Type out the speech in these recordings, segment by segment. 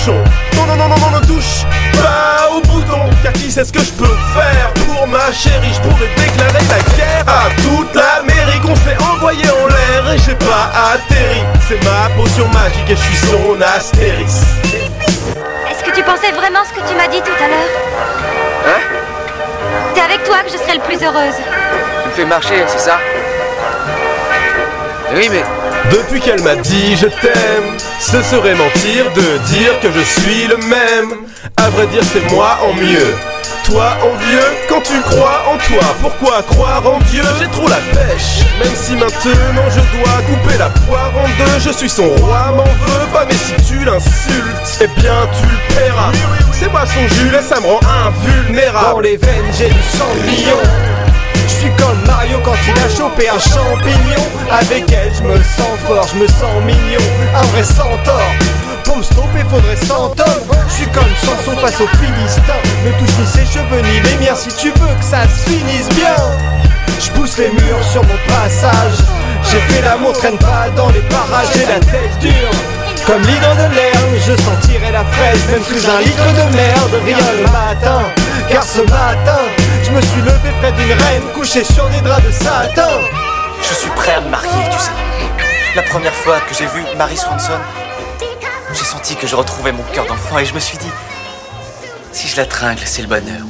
bouchon. Non, non, non, non, non, ne touche pas au bouton. Car qui sait ce que je peux faire pour ma chérie? Je pourrais déclarer la guerre à toute l'Amérique. On s'est envoyé en l'air et j'ai pas atterri. C'est ma potion magique et je suis son Astérix. Est-ce que tu pensais vraiment ce que tu m'as dit tout à l'heure? Hein? C'est avec toi que je serai le plus heureuse. Tu me fais marcher, c'est ça? Oui, mais... Depuis qu'elle m'a dit je t'aime, ce serait mentir de dire que je suis le même. À vrai dire c'est moi en mieux. Toi envieux, quand tu crois en toi, pourquoi croire en Dieu? J'ai trop la pêche, même si maintenant je dois couper la poire en deux. Je suis son roi, m'en veux pas, mais si tu l'insultes, eh bien tu le paieras. C'est moi son Jules et ça me rend invulnérable. Dans les veines j'ai du sang de lion. Je suis comme Mario quand il a chopé un champignon. Avec elle je me sens fort, je me sens mignon. Un vrai centaure. Pour me stopper faudrait 100 hommes. Je suis comme Samson face aux Philistins. Ne touche ni ses cheveux ni les miens si tu veux que ça se finisse bien. Je pousse les murs sur mon passage. J'ai fait l'amour, traîne pas dans les parages. J'ai la tête dure comme l'hydre de l'herbe. Je sentirai la fraise même sous un litre de merde. Rien le matin, car ce matin je me suis levé près d'une reine couchée sur des draps de satin. Je suis prêt à me marier, tu sais. La première fois que j'ai vu Mary Swanson, j'ai senti que je retrouvais mon cœur d'enfant et je me suis dit, si je la tringle, c'est le bonheur.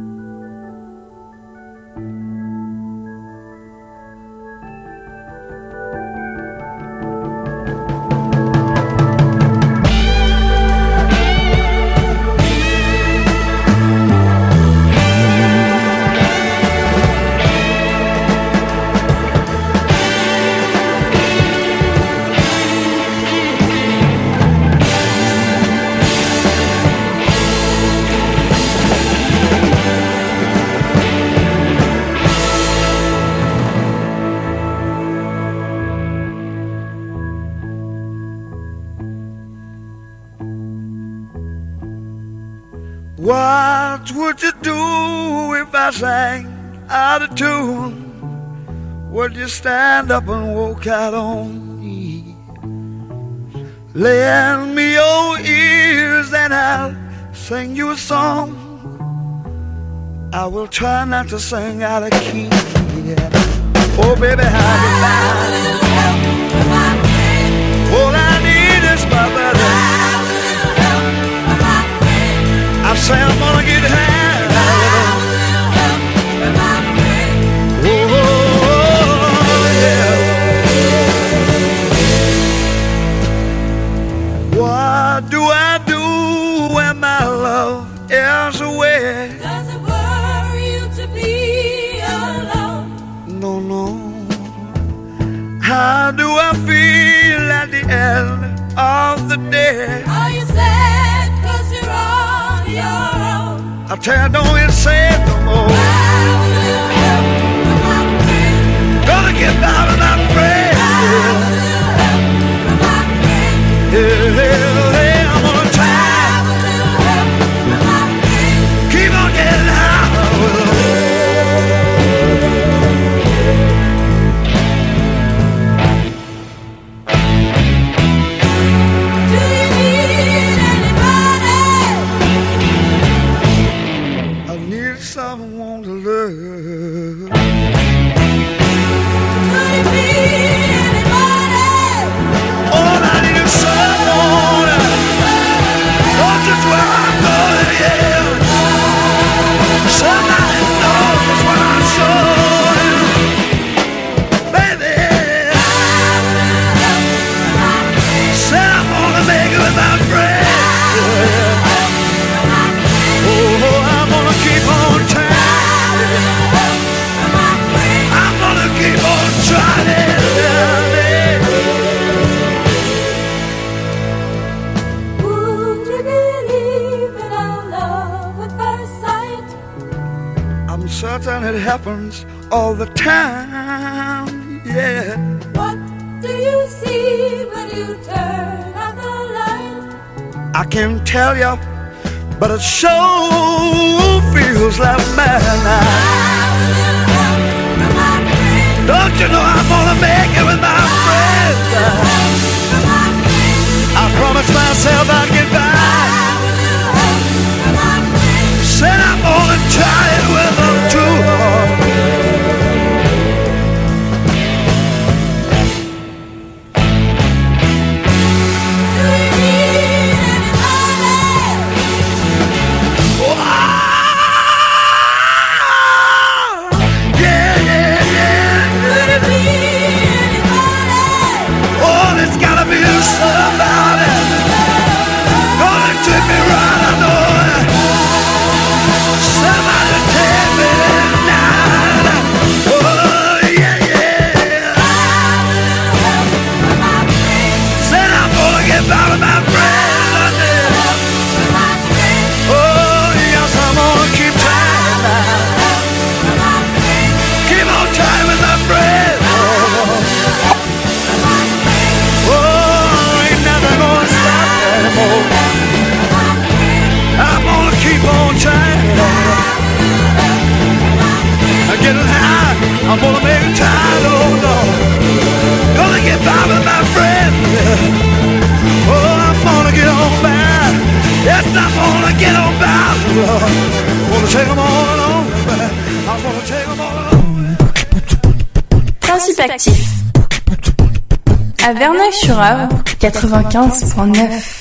What would you do if I sang out of tune? Would you stand up and walk out on me? Lend me your ears and I'll sing you a song. I will try not to sing out of key. Yeah. Oh baby, how do all I need is my brother. I say I'm gonna get high. Oh, yeah. What do I do when my love is away? Does it worry you to be alone? No, no. How do I feel at the end of the day? Are you sad 'cause you're on your own? I tell you, don't get sad no more. Gonna get out of my friend. Yeah, yeah, yeah, I'm gonna try. Keep on getting high. Do you need anybody? I need someone to love. Could it be anybody? All I need is someone. Knows just where I'm going, yeah. Somebody knows what I'm showing. Baby, said I'm gonna make it with my friends. Oh, I'm gonna keep on trying. I'm gonna keep on trying. Would you believe in our love at first sight? I'm certain it happens all the time, yeah. What do you see when you turn out the light? I can't tell you, but it sure feels like midnight. Don't you know I'm gonna make it with my friends? I promised myself I'd get by. wanna get on back. I wanna take them all along. I wanna take them all along. Principe actif. À Verneuil-sur-Avre, 95.9.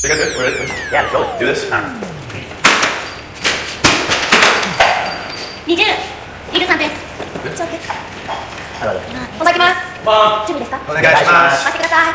You got this? We're ready? Yeah, go. Do this. You do something. It's okay. お先ます。準備ですか？ お願いします。 待ってください。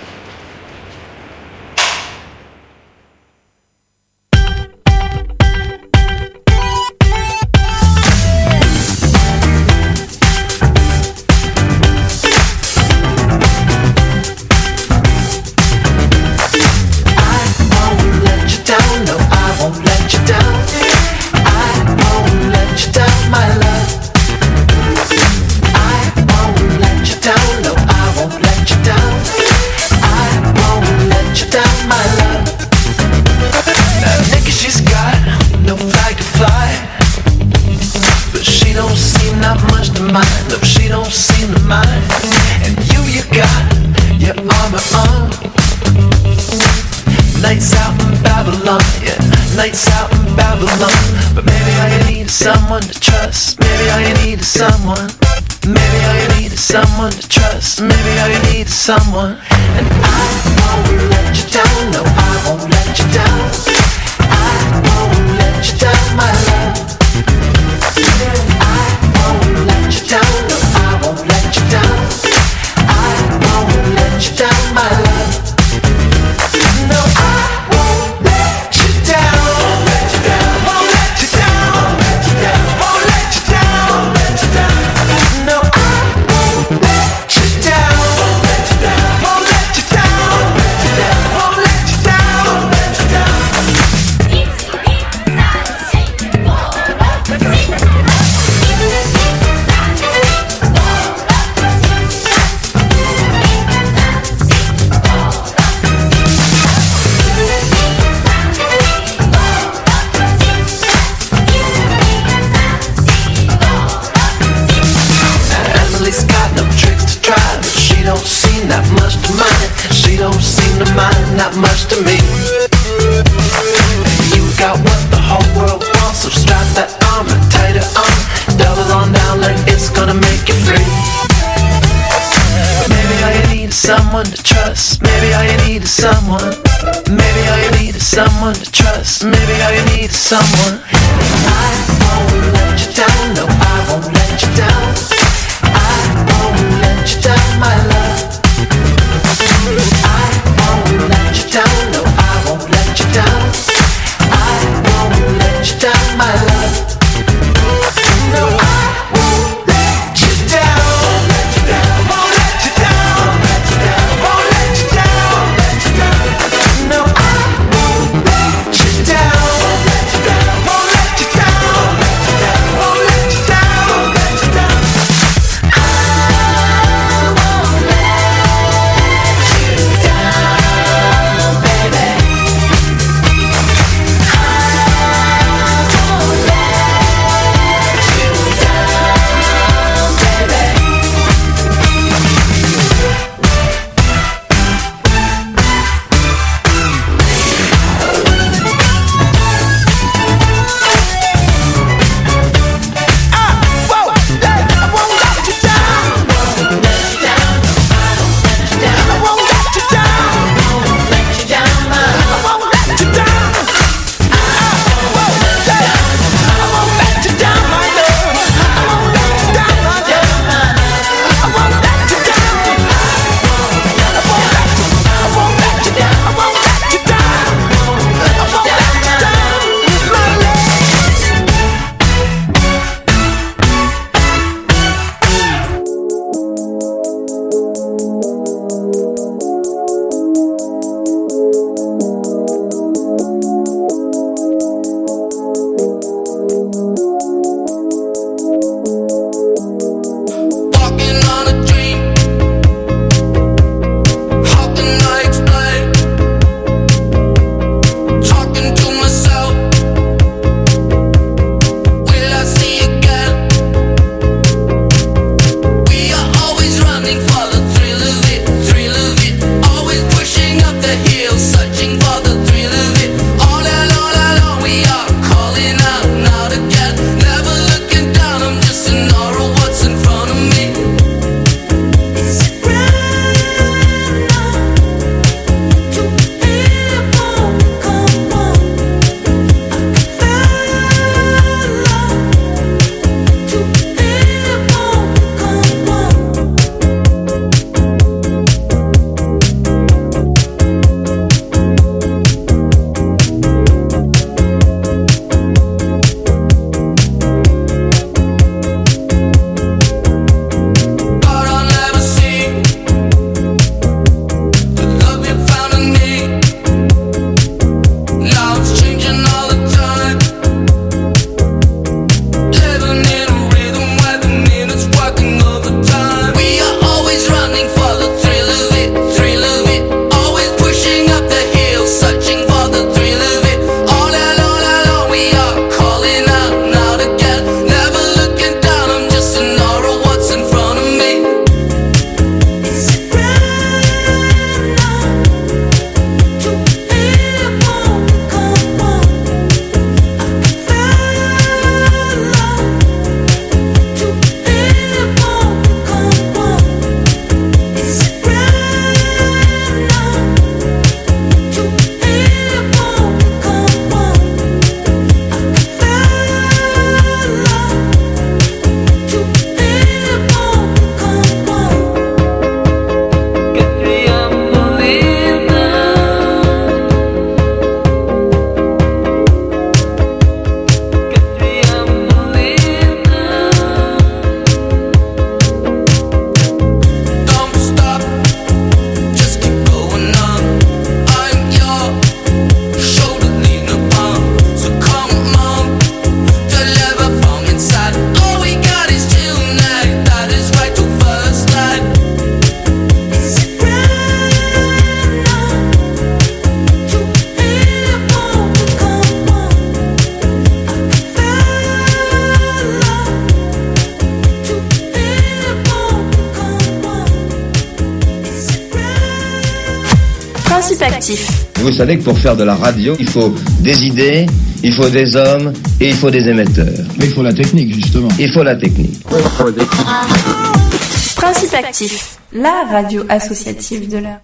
No, she don't seem to mind. And you got your armor on. Nights out in Babylon, yeah, nights out in Babylon. But maybe all you need is someone to trust. Maybe all you need is someone. Maybe all you need is someone to trust. Maybe all you need is someone. And I won't let you down. No, I won't let you down. I won't let you down, my love. I won't let you down. No, I won't let you down. I won't let you down, my love. No, I won't let you down. Won't let you down. Won't let you down. Won't let you down. Won't let you down. No, I won't let you down. Won't let you down. Won't let you down. Won't let you down. Won't let you down. Emily's got no tricks to try, but she don't seem that much to mind. She don't seem to mind that much to me. You got what the whole world wants, so strap that armor tighter on. Double on down like it's gonna make you free. Maybe all you need is someone to trust. Maybe all you need is someone. Maybe all you need is someone to trust. Maybe all you need is someone. I won't let you down. No, I won't let you down. I won't let you down, my love. I won't let you down. No, I won't let you down. I won't let you down, my love. No, I won't let you down. Won't let you down. Won't let you down. Won't let you down. No, I won't let you down. Won't let you down. Won't let you down. Participatif. Vous savez que pour faire de la radio, il faut des idées, il faut des hommes et il faut des émetteurs. Mais il faut la technique, justement. Il faut la technique. Principe Actif, la radio associative de l'heure.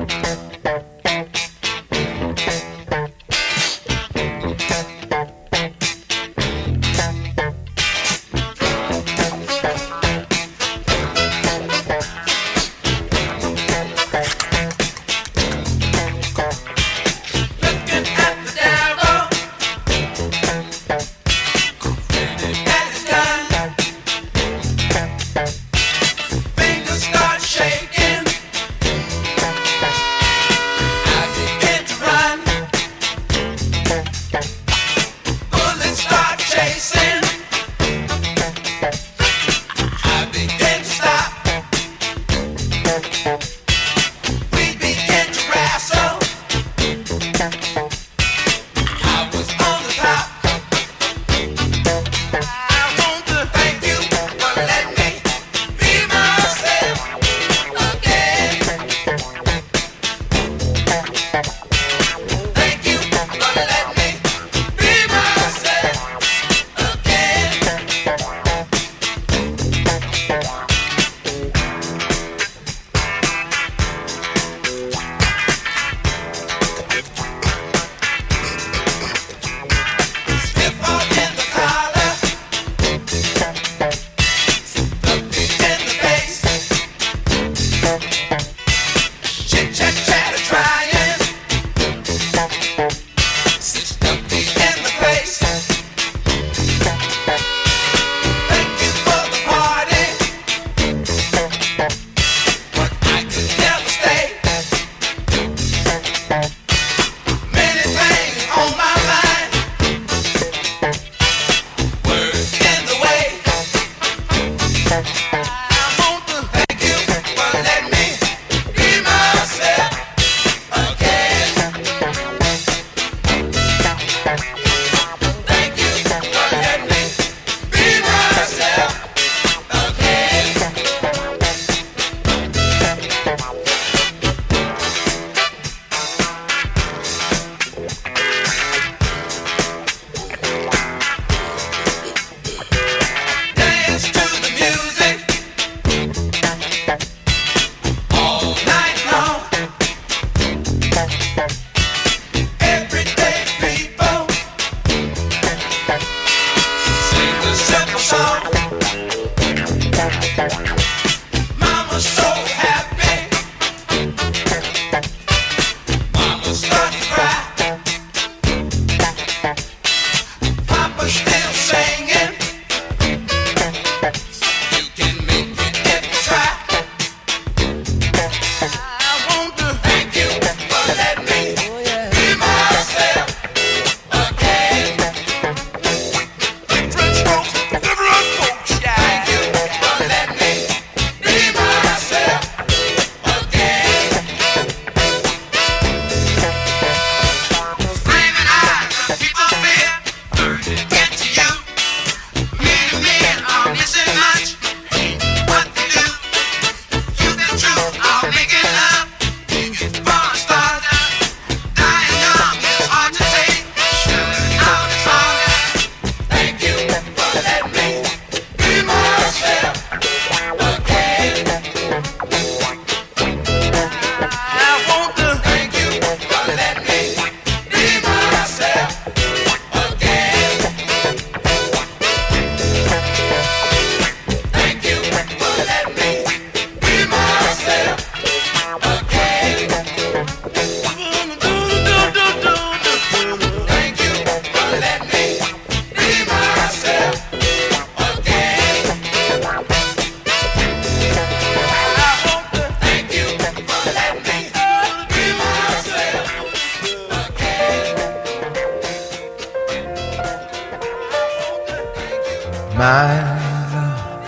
my love.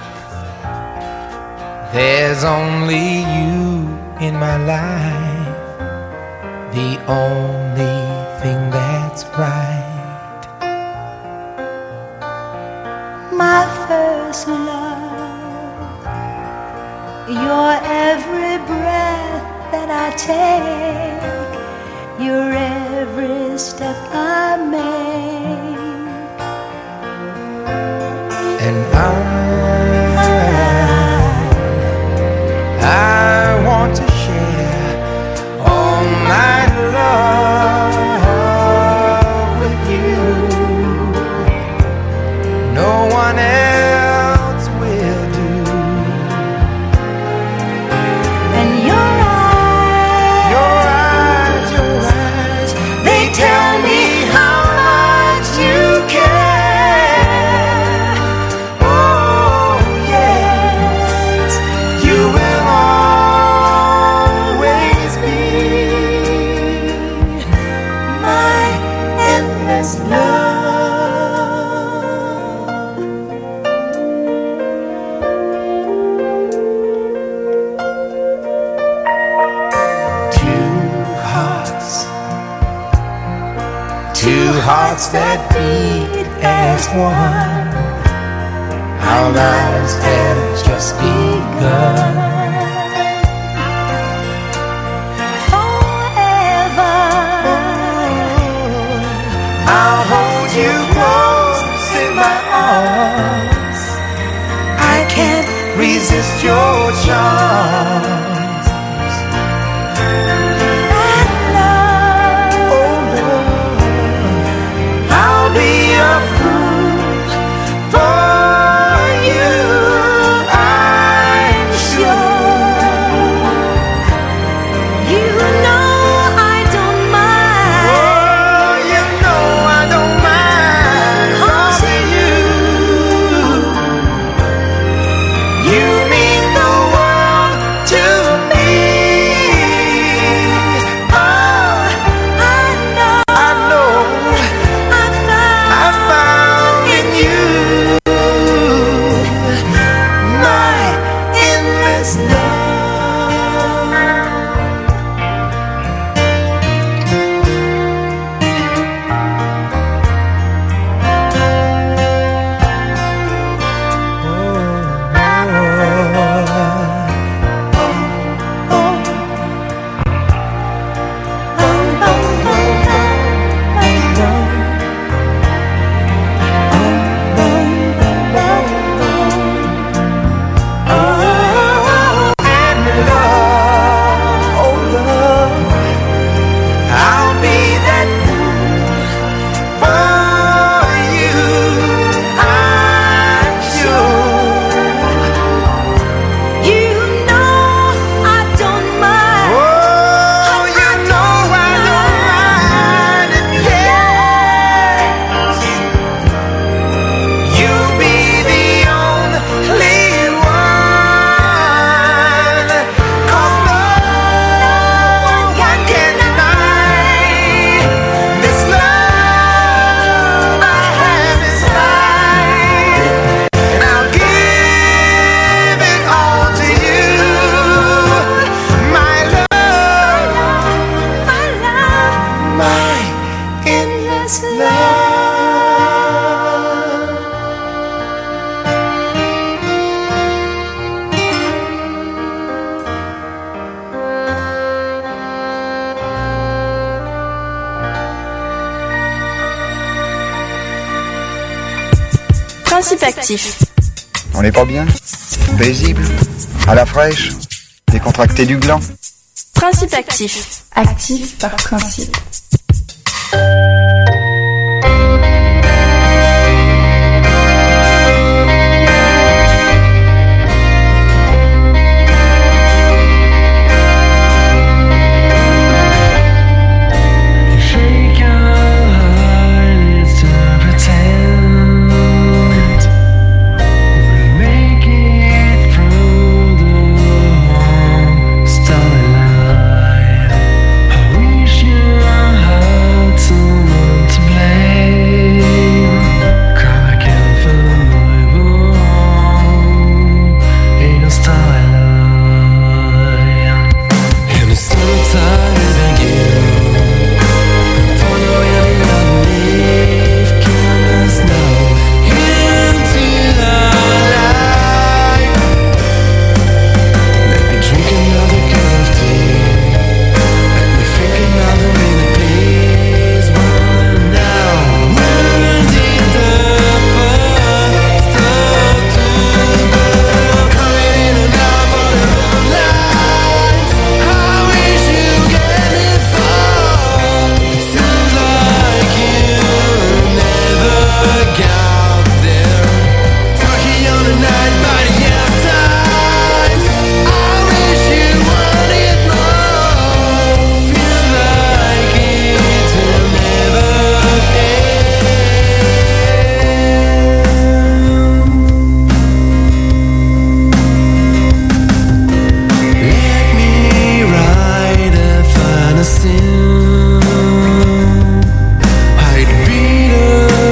There's only you in my life, the only thing that's right. My first love, your every breath that I take your every step I make. And I want to share all my love with you. No one else will do. And your eyes, they tell me how much you care. Oh yes, you will always be my endless love. Two hearts that beat as one. Our lives have just begun. Forever, I'll hold you close in my arms. I can't resist your charms. I'll be a fool for you, I'm sure. You know I don't mind. Oh, you know I don't mind. Cause you mean the world to me. Oh, I know I found in you my endless love. I'll be that fool for you, I'm sure. You know I don't mind. Oh, you know I don't mind. And yes, you'll be the only one. 'Cause no one can deny this love I have inside. And I'll give it all to you, my love, my endless love. Principe actif. On n'est pas bien? Paisible? À la fraîche? Décontracté du gland? Principe actif. Actif par principe.